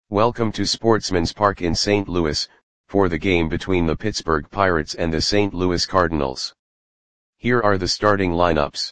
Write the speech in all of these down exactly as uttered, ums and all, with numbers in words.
Welcome to Sportsman's Park in Saint Louis, for the game between the Pittsburgh Pirates and the Saint Louis Cardinals. Here are the starting lineups.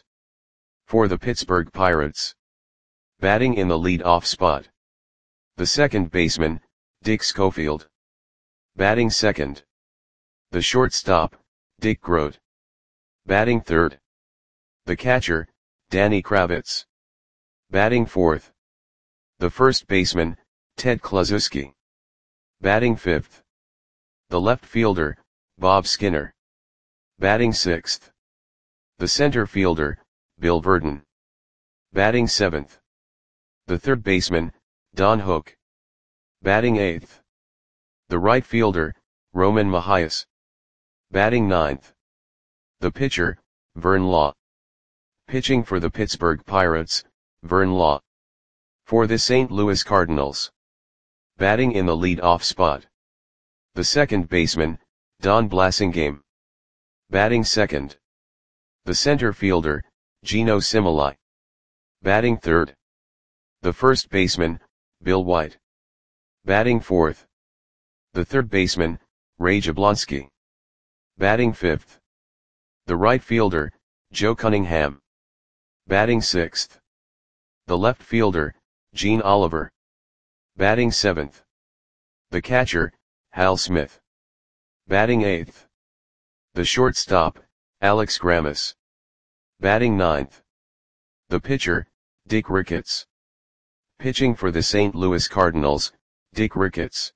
For the Pittsburgh Pirates. Batting in the lead-off spot. The second baseman, Dick Schofield. Batting second. The shortstop, Dick Groat. Batting third. The catcher, Danny Kravitz. Batting fourth. The first baseman, Ted Kluszewski. Batting fifth. The left fielder, Bob Skinner. Batting sixth. The center fielder, Bill Virdon. Batting seventh. The third baseman, Don Hook. Batting eighth. The right fielder, Roman Mahias. Batting ninth. The pitcher, Vern Law. Pitching for the Pittsburgh Pirates, Vern Law. For the Saint Louis Cardinals. Batting in the lead-off spot. The second baseman, Don Blasingame. Batting second. The center fielder, Geno Similai. Batting third. The first baseman, Bill White. Batting fourth. The third baseman, Ray Jablonski. Batting fifth. The right fielder, Joe Cunningham. Batting sixth. The left fielder, Gene Oliver. Batting seventh. The catcher, Hal Smith. Batting eighth. The shortstop, Alex Grammas. Batting ninth. The pitcher, Dick Ricketts. Pitching for the Saint Louis Cardinals, Dick Ricketts.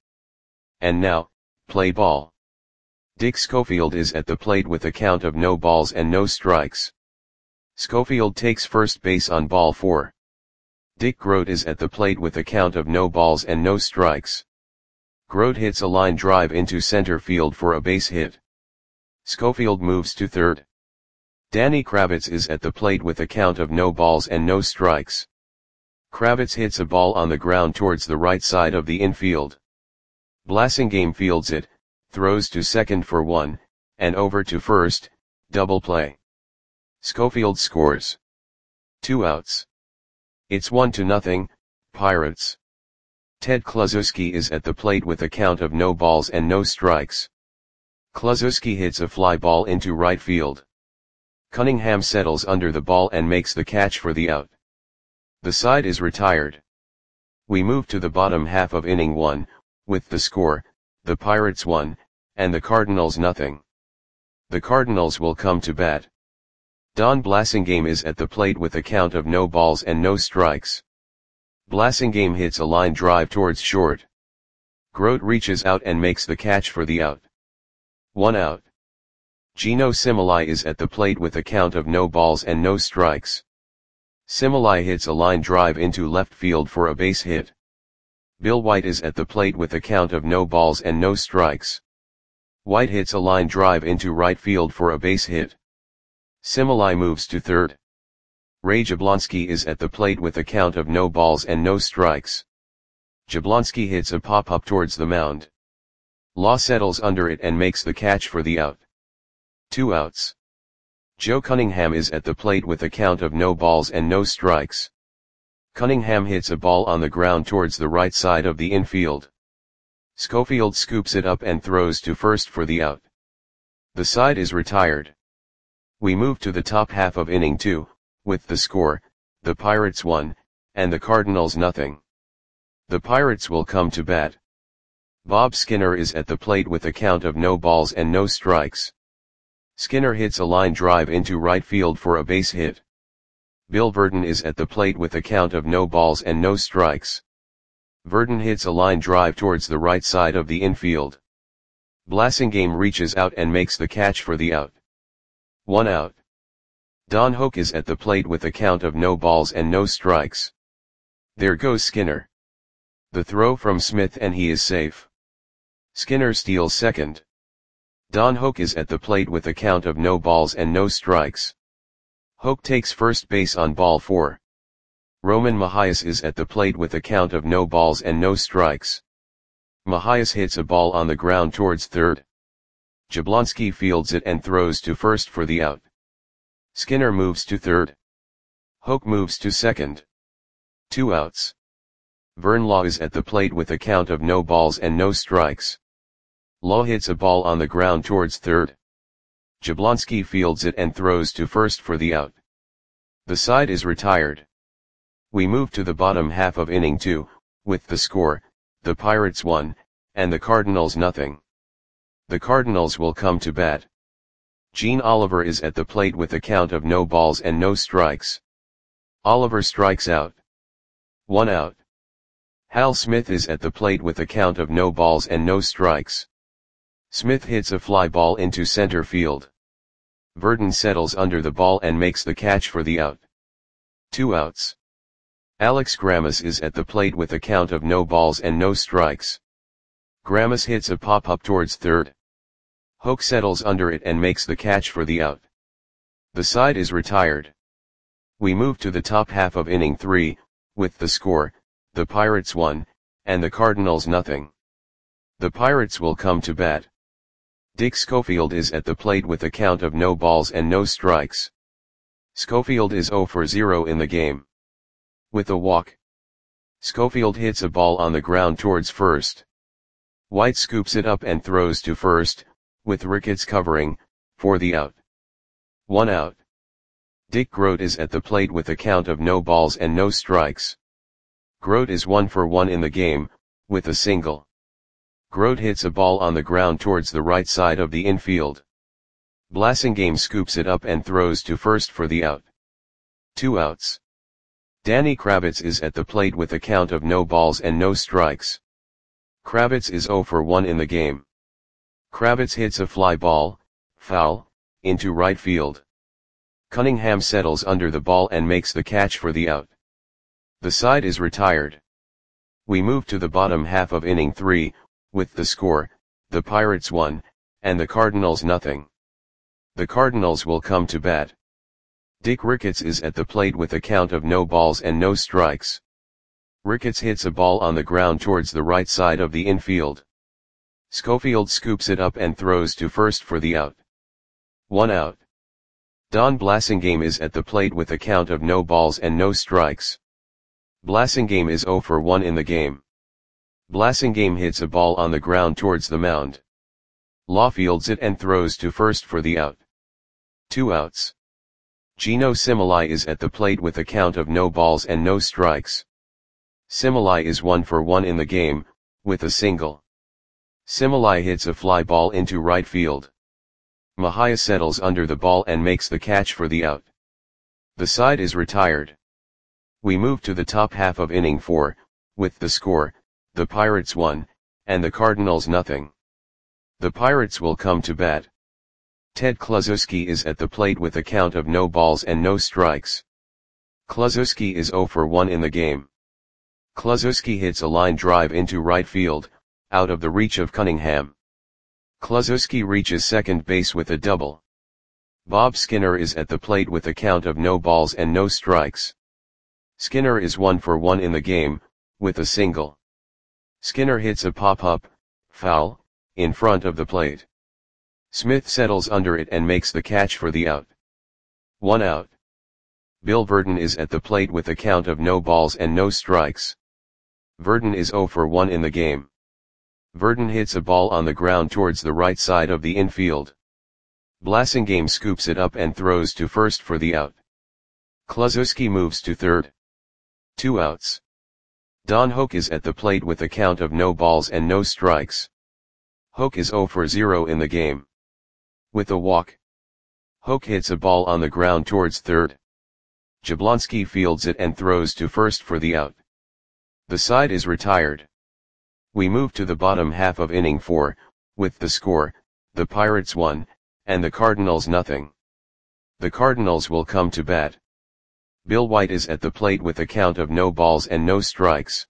And now, play ball. Dick Schofield is at the plate with a count of no balls and no strikes. Schofield takes first base on ball four. Dick Groat is at the plate with a count of no balls and no strikes. Groat hits a line drive into center field for a base hit. Schofield moves to third. Danny Kravitz is at the plate with a count of no balls and no strikes. Kravitz hits a ball on the ground towards the right side of the infield. Blasingame fields it, throws to second for one, and over to first, double play. Schofield scores. Two outs. It's one to nothing, Pirates. Ted Kluszewski is at the plate with a count of no balls and no strikes. Kluszewski hits a fly ball into right field. Cunningham settles under the ball and makes the catch for the out. The side is retired. We move to the bottom half of inning one, with the score, the Pirates one, and the Cardinals nothing. The Cardinals will come to bat. Don Blasingame is at the plate with a count of no balls and no strikes. Blasingame hits a line drive towards short. Groat reaches out and makes the catch for the out. One out. Geno Similai is at the plate with a count of no balls and no strikes. Similai hits a line drive into left field for a base hit. Bill White is at the plate with a count of no balls and no strikes. White hits a line drive into right field for a base hit. Similai moves to third. Ray Jablonski is at the plate with a count of no balls and no strikes. Jablonski hits a pop-up towards the mound. Law settles under it and makes the catch for the out. Two outs. Joe Cunningham is at the plate with a count of no balls and no strikes. Cunningham hits a ball on the ground towards the right side of the infield. Schofield scoops it up and throws to first for the out. The side is retired. We move to the top half of inning two, with the score, the Pirates one, and the Cardinals nothing. The Pirates will come to bat. Bob Skinner is at the plate with a count of no balls and no strikes. Skinner hits a line drive into right field for a base hit. Bill Virdon is at the plate with a count of no balls and no strikes. Virdon hits a line drive towards the right side of the infield. Blasingame reaches out and makes the catch for the out. One out. Don Hook is at the plate with a count of no balls and no strikes. There goes Skinner. The throw from Smith and he is safe. Skinner steals second. Don Hook is at the plate with a count of no balls and no strikes. Hook takes first base on ball four. Roman Mahias is at the plate with a count of no balls and no strikes. Mahias hits a ball on the ground towards third. Jablonski fields it and throws to first for the out. Skinner moves to third. Hook moves to second. Two outs. Vern Law is at the plate with a count of no balls and no strikes. Law hits a ball on the ground towards third. Jablonski fields it and throws to first for the out. The side is retired. We move to the bottom half of inning two, with the score, the Pirates one, and the Cardinals nothing. The Cardinals will come to bat. Gene Oliver is at the plate with a count of no balls and no strikes. Oliver strikes out. One out. Hal Smith is at the plate with a count of no balls and no strikes. Smith hits a fly ball into center field. Verdon settles under the ball and makes the catch for the out. Two outs. Alex Grammas is at the plate with a count of no balls and no strikes. Grammas hits a pop-up towards third. Hoke settles under it and makes the catch for the out. The side is retired. We move to the top half of inning three, with the score, the Pirates one, and the Cardinals nothing. The Pirates will come to bat. Dick Schofield is at the plate with a count of no balls and no strikes. Schofield is zero for zero in the game. With a walk, Schofield hits a ball on the ground towards first. White scoops it up and throws to first, with Ricketts covering, for the out. One out. Dick Grote is at the plate with a count of no balls and no strikes. Grote is one for one in the game, with a single. Grote hits a ball on the ground towards the right side of the infield. Blasingame scoops it up and throws to first for the out. Two outs. Danny Kravitz is at the plate with a count of no balls and no strikes. Kravitz is zero for one in the game. Kravitz hits a fly ball, foul, into right field. Cunningham settles under the ball and makes the catch for the out. The side is retired. We move to the bottom half of inning three, with the score, the Pirates one, and the Cardinals nothing. The Cardinals will come to bat. Dick Ricketts is at the plate with a count of no balls and no strikes. Ricketts hits a ball on the ground towards the right side of the infield. Schofield scoops it up and throws to first for the out. One out. Don Blasingame is at the plate with a count of no balls and no strikes. Blasingame is zero for one in the game. Blasingame hits a ball on the ground towards the mound. Law fields it and throws to first for the out. Two outs. Gino Similai is at the plate with a count of no balls and no strikes. Similai is one for one in the game, with a single. Similai hits a fly ball into right field. Mahia settles under the ball and makes the catch for the out. The side is retired. We move to the top half of inning four, with the score, the Pirates one, and the Cardinals nothing. The Pirates will come to bat. Ted Kluszewski is at the plate with a count of no balls and no strikes. Kluszewski is zero for one in the game. Kluszewski hits a line drive into right field, out of the reach of Cunningham. Kluszewski reaches second base with a double. Bob Skinner is at the plate with a count of no balls and no strikes. Skinner is one for one in the game, with a single. Skinner hits a pop-up, foul, in front of the plate. Smith settles under it and makes the catch for the out. One out. Bill Verdon is at the plate with a count of no balls and no strikes. Verdon is zero for one in the game. Verdon hits a ball on the ground towards the right side of the infield. Blasingame scoops it up and throws to first for the out. Kluszewski moves to third. Two outs. Don Hoke is at the plate with a count of no balls and no strikes. Hoke is zero for zero in the game. With a walk, Hoke hits a ball on the ground towards third. Jablonski fields it and throws to first for the out. The side is retired. We move to the bottom half of inning four, with the score, the Pirates one, and the Cardinals nothing. The Cardinals will come to bat. Bill White is at the plate with a count of no balls and no strikes.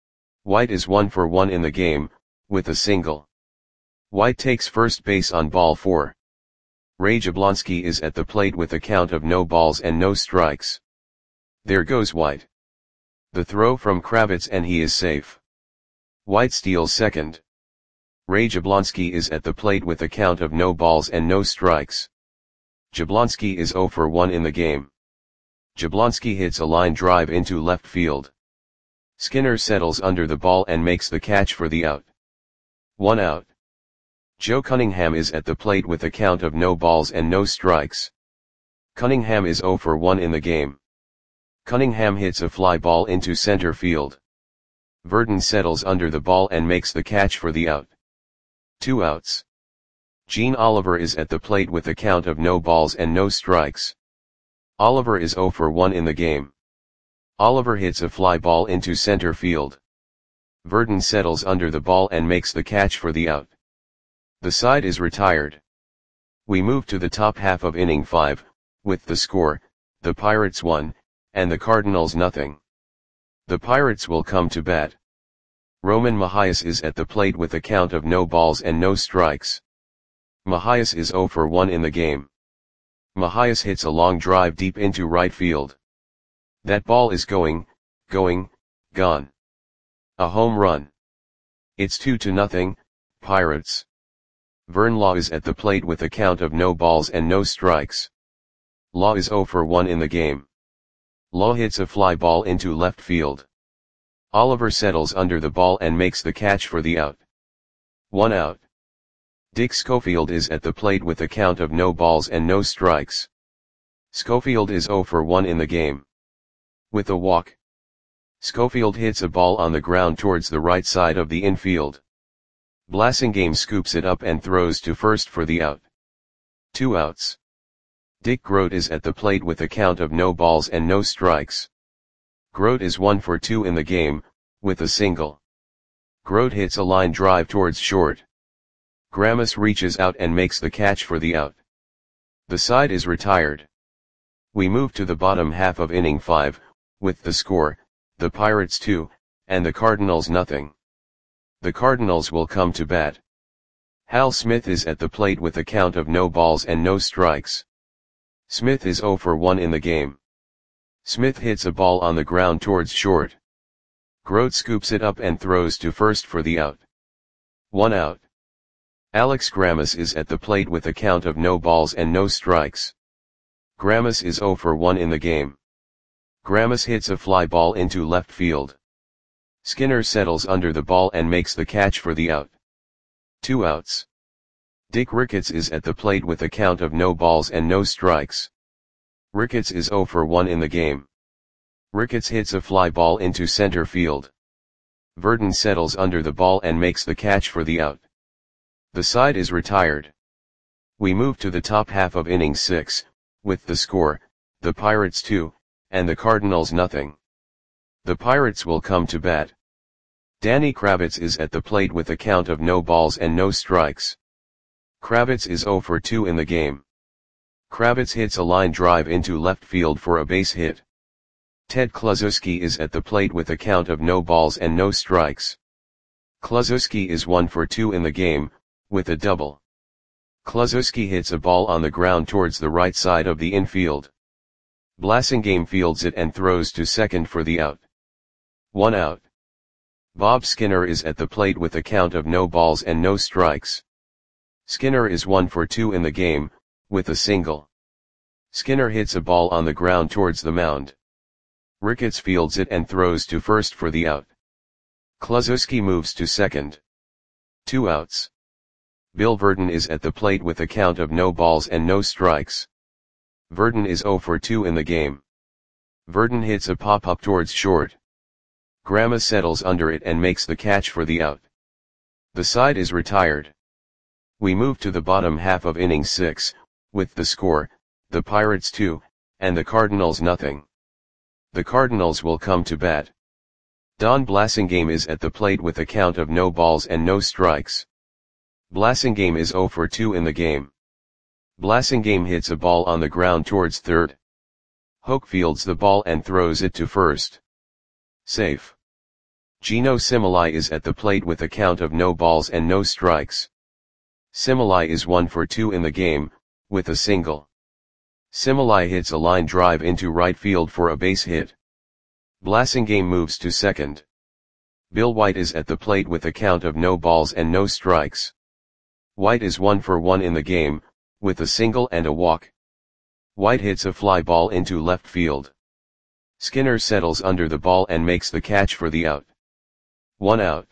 White is one for one in the game, with a single. White takes first base on ball four. Ray Jablonski is at the plate with a count of no balls and no strikes. There goes White. The throw from Kravitz and he is safe. White steals second. Ray Jablonski is at the plate with a count of no balls and no strikes. Jablonski is zero for one in the game. Jablonski hits a line drive into left field. Skinner settles under the ball and makes the catch for the out. One out. Joe Cunningham is at the plate with a count of no balls and no strikes. Cunningham is zero for one in the game. Cunningham hits a fly ball into center field. Verdon settles under the ball and makes the catch for the out. Two outs. Gene Oliver is at the plate with a count of no balls and no strikes. Oliver is zero for one in the game. Oliver hits a fly ball into center field. Verdon settles under the ball and makes the catch for the out. The side is retired. We move to the top half of inning five, with the score, the Pirates one, and the Cardinals nothing. The Pirates will come to bat. Roman Mahias is at the plate with a count of no balls and no strikes. Mahias is zero for one in the game. Mahias hits a long drive deep into right field. That ball is going, going, gone. A home run. It's two to nothing, Pirates. Vern Law is at the plate with a count of no balls and no strikes. Law is zero for one in the game. Law hits a fly ball into left field. Oliver settles under the ball and makes the catch for the out. One out. Dick Schofield is at the plate with a count of no balls and no strikes. Schofield is zero for one in the game. With a walk. Schofield hits a ball on the ground towards the right side of the infield. Blasingame scoops it up and throws to first for the out. Two outs. Dick Grote is at the plate with a count of no balls and no strikes. Grote is one for two in the game, with a single. Grote hits a line drive towards short. Gramis reaches out and makes the catch for the out. The side is retired. We move to the bottom half of inning five, with the score, the Pirates two, and the Cardinals nothing. The Cardinals will come to bat. Hal Smith is at the plate with a count of no balls and no strikes. Smith is zero for one in the game. Smith hits a ball on the ground towards short. Grote scoops it up and throws to first for the out. One out. Alex Gramis is at the plate with a count of no balls and no strikes. Gramis is zero for one in the game. Gramis hits a fly ball into left field. Skinner settles under the ball and makes the catch for the out. Two outs. Dick Ricketts is at the plate with a count of no balls and no strikes. Ricketts is zero for one in the game. Ricketts hits a fly ball into center field. Verdon settles under the ball and makes the catch for the out. The side is retired. We move to the top half of inning six, with the score, the Pirates two, and the Cardinals nothing. The Pirates will come to bat. Danny Kravitz is at the plate with a count of no balls and no strikes. Kravitz is zero for two in the game. Kravitz hits a line drive into left field for a base hit. Ted Kluszewski is at the plate with a count of no balls and no strikes. Kluszewski is one for two in the game, with a double. Kluszewski hits a ball on the ground towards the right side of the infield. Blasingame fields it and throws to second for the out. One out. Bob Skinner is at the plate with a count of no balls and no strikes. Skinner is one for two in the game, with a single. Skinner hits a ball on the ground towards the mound. Ricketts fields it and throws to first for the out. Kluszewski moves to second. Two outs. Bill Verdon is at the plate with a count of no balls and no strikes. Verdon is zero for two in the game. Verdon hits a pop-up towards short. Gramis settles under it and makes the catch for the out. The side is retired. We move to the bottom half of inning six, with the score, the Pirates two, and the Cardinals nothing. The Cardinals will come to bat. Don Blasingame is at the plate with a count of no balls and no strikes. Blasingame is zero for two in the game. Blasingame hits a ball on the ground towards third. Hoke fields the ball and throws it to first. Safe. Gino Similai is at the plate with a count of no balls and no strikes. Similai is one for two in the game, with a single. Similai hits a line drive into right field for a base hit. Blasingame moves to second. Bill White is at the plate with a count of no balls and no strikes. White is one for one in the game, with a single and a walk. White hits a fly ball into left field. Skinner settles under the ball and makes the catch for the out. One out.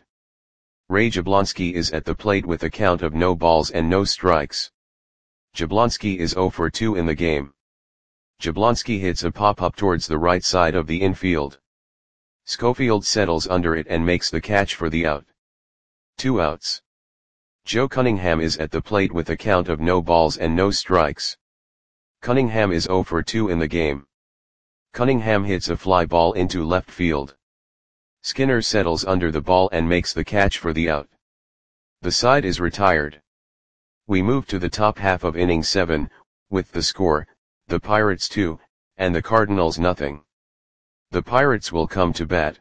Ray Jablonski is at the plate with a count of no balls and no strikes. Jablonski is zero for two in the game. Jablonski hits a pop-up towards the right side of the infield. Schofield settles under it and makes the catch for the out. Two outs. Joe Cunningham is at the plate with a count of no balls and no strikes. Cunningham is zero for two in the game. Cunningham hits a fly ball into left field. Skinner settles under the ball and makes the catch for the out. The side is retired. We move to the top half of inning seven, with the score, the Pirates two, and the Cardinals nothing. The Pirates will come to bat.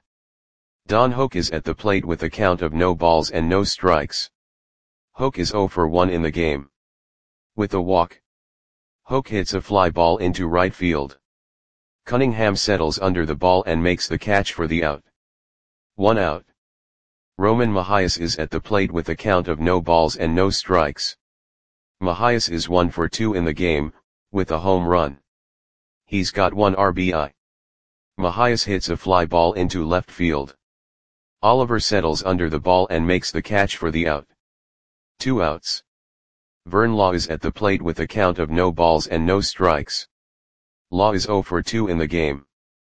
Don Hoak is at the plate with a count of no balls and no strikes. Hoak is zero for one in the game. With a walk, Hoak hits a fly ball into right field. Cunningham settles under the ball and makes the catch for the out. One out. Roman Mahias is at the plate with a count of no balls and no strikes. Mahias is one for two in the game, with a home run. He's got one R B I. Mahias hits a fly ball into left field. Oliver settles under the ball and makes the catch for the out. Two outs. Vern Law is at the plate with a count of no balls and no strikes. Law is zero for two in the game.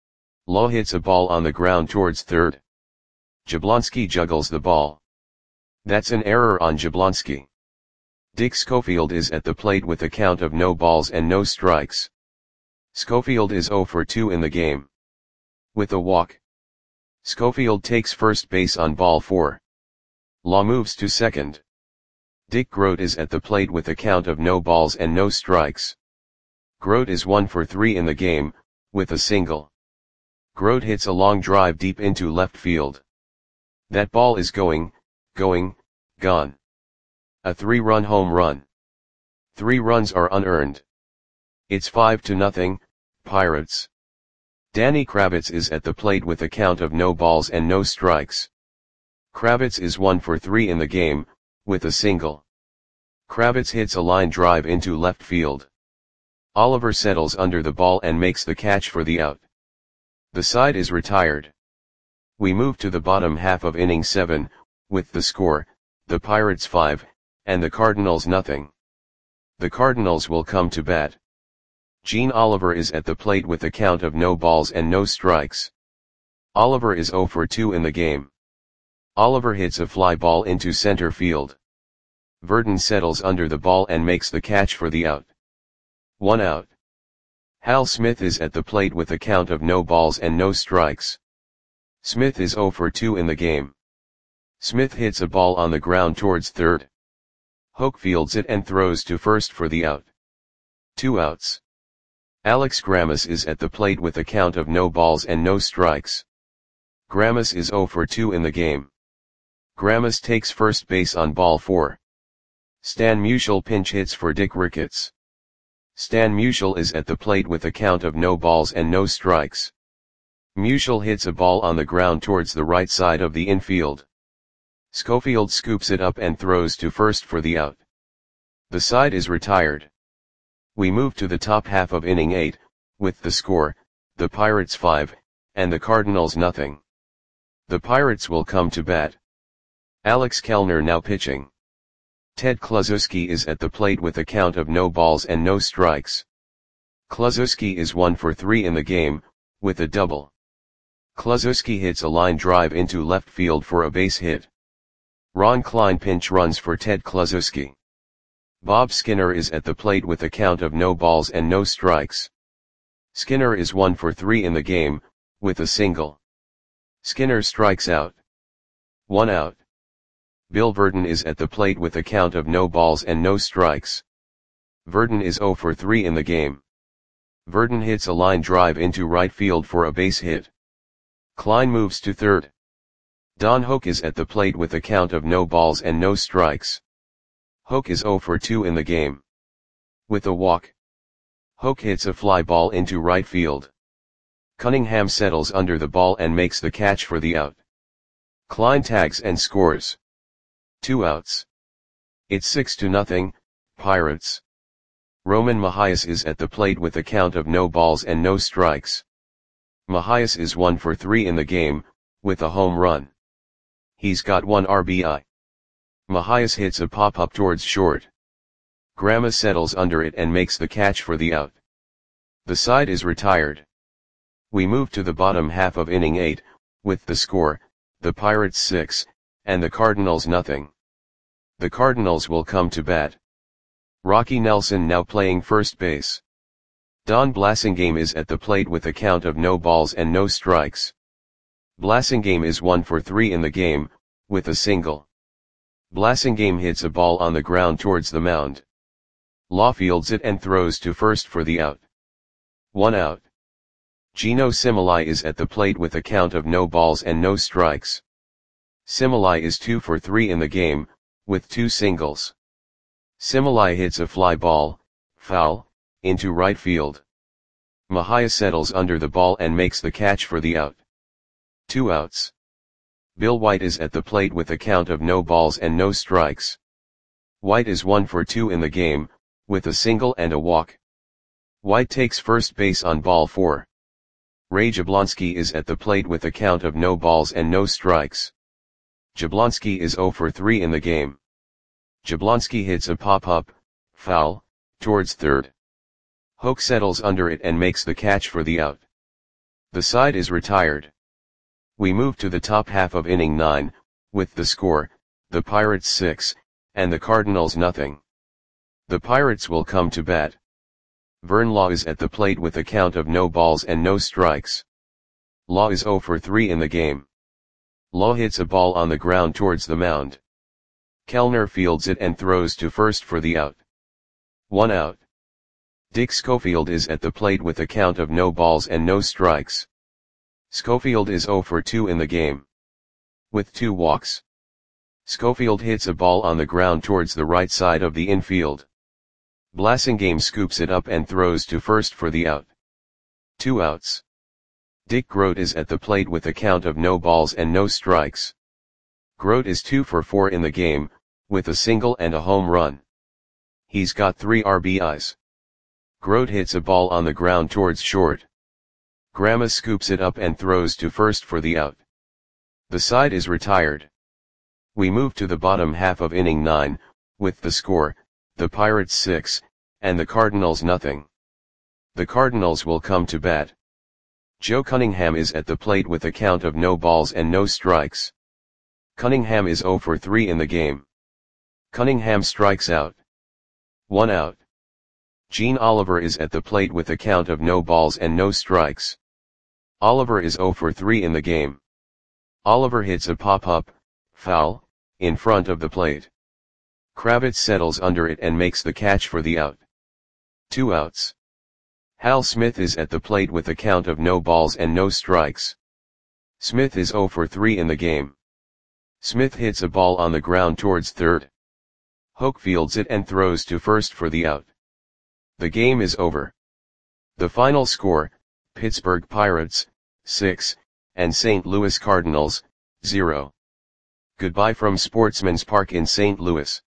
Law hits a ball on the ground towards third. Jablonski juggles the ball. That's an error on Jablonski. Dick Schofield is at the plate with a count of no balls and no strikes. Schofield is zero for two in the game. With a walk, Schofield takes first base on ball four. Law moves to second. Dick Grote is at the plate with a count of no balls and no strikes. Grote is one for three in the game, with a single. Grote hits a long drive deep into left field. That ball is going, going, gone. A three-run home run. Three runs are unearned. It's five to nothing, Pirates. Danny Kravitz is at the plate with a count of no balls and no strikes. Kravitz is one for three in the game, with a single. Kravitz hits a line drive into left field. Oliver settles under the ball and makes the catch for the out. The side is retired. We move to the bottom half of inning seven, with the score, the Pirates five, and the Cardinals nothing. The Cardinals will come to bat. Gene Oliver is at the plate with a count of no balls and no strikes. Oliver is zero for two in the game. Oliver hits a fly ball into center field. Verdon settles under the ball and makes the catch for the out. One out. Hal Smith is at the plate with a count of no balls and no strikes. Smith is zero for two in the game. Smith hits a ball on the ground towards third. Hoak fields it and throws to first for the out. Two outs. Alex Grammas is at the plate with a count of no balls and no strikes. Grammas is zero for two in the game. Grammas takes first base on ball four. Stan Musial pinch hits for Dick Ricketts. Stan Musial is at the plate with a count of no balls and no strikes. Musial hits a ball on the ground towards the right side of the infield. Schofield scoops it up and throws to first for the out. The side is retired. We move to the top half of inning eight, with the score, the Pirates five, and the Cardinals nothing. The Pirates will come to bat. Alex Kellner now pitching. Ted Kluszewski is at the plate with a count of no balls and no strikes. Kluszewski is one for three in the game, with a double. Kluszewski hits a line drive into left field for a base hit. Ron Klein pinch runs for Ted Kluszewski. Bob Skinner is at the plate with a count of no balls and no strikes. Skinner is one for three in the game, with a single. Skinner strikes out. One out. Bill Verdon is at the plate with a count of no balls and no strikes. Verdon is zero for three in the game. Verdon hits a line drive into right field for a base hit. Klein moves to third. Don Hoak is at the plate with a count of no balls and no strikes. Hoak is zero for two in the game. With a walk, Hoak hits a fly ball into right field. Cunningham settles under the ball and makes the catch for the out. Klein tags and scores. Two outs. It's six to nothing, Pirates. Roman Mahias is at the plate with a count of no balls and no strikes. Mahias is one for three in the game, with a home run. He's got one R B I. Mahias hits a pop-up towards short. Grama settles under it and makes the catch for the out. The side is retired. We move to the bottom half of inning eight, with the score, the Pirates six, and the Cardinals nothing. The Cardinals will come to bat. Rocky Nelson now playing first base. Don Blasingame is at the plate with a count of no balls and no strikes. Blasingame is one for three in the game, with a single. Blasingame hits a ball on the ground towards the mound. Law fields it and throws to first for the out. One out. Gino Similai is at the plate with a count of no balls and no strikes. Similai is two for three in the game, with two singles. Similai hits a fly ball, foul, into right field. Mahia settles under the ball and makes the catch for the out. Two outs. Bill White is at the plate with a count of no balls and no strikes. White is one for two in the game, with a single and a walk. White takes first base on ball four. Ray Jablonski is at the plate with a count of no balls and no strikes. Jablonski is zero for three in the game. Jablonski hits a pop-up, foul, towards third. Hoke settles under it and makes the catch for the out. The side is retired. We move to the top half of inning nine, with the score, the Pirates six, and the Cardinals nothing. The Pirates will come to bat. Vern Law is at the plate with a count of no balls and no strikes. Law is zero for three in the game. Law hits a ball on the ground towards the mound. Kellner fields it and throws to first for the out. One out. Dick Schofield is at the plate with a count of no balls and no strikes. Schofield is zero for two in the game. With two walks. Schofield hits a ball on the ground towards the right side of the infield. Blasingame scoops it up and throws to first for the out. Two outs. Dick Grote is at the plate with a count of no balls and no strikes. Grote is two for four in the game, with a single and a home run. He's got three R B Is. Grote hits a ball on the ground towards short. Grama scoops it up and throws to first for the out. The side is retired. We move to the bottom half of inning nine, with the score, the Pirates six, and the Cardinals nothing. The Cardinals will come to bat. Joe Cunningham is at the plate with a count of no balls and no strikes. Cunningham is zero for three in the game. Cunningham strikes out. One out. Gene Oliver is at the plate with a count of no balls and no strikes. Oliver is zero for three in the game. Oliver hits a pop-up, foul, in front of the plate. Kravitz settles under it and makes the catch for the out. Two outs. Hal Smith is at the plate with a count of no balls and no strikes. Smith is zero for three in the game. Smith hits a ball on the ground towards third. Hoke fields it and throws to first for the out. The game is over. The final score, Pittsburgh Pirates, six, and Saint Louis Cardinals, zero. Goodbye from Sportsman's Park in Saint Louis.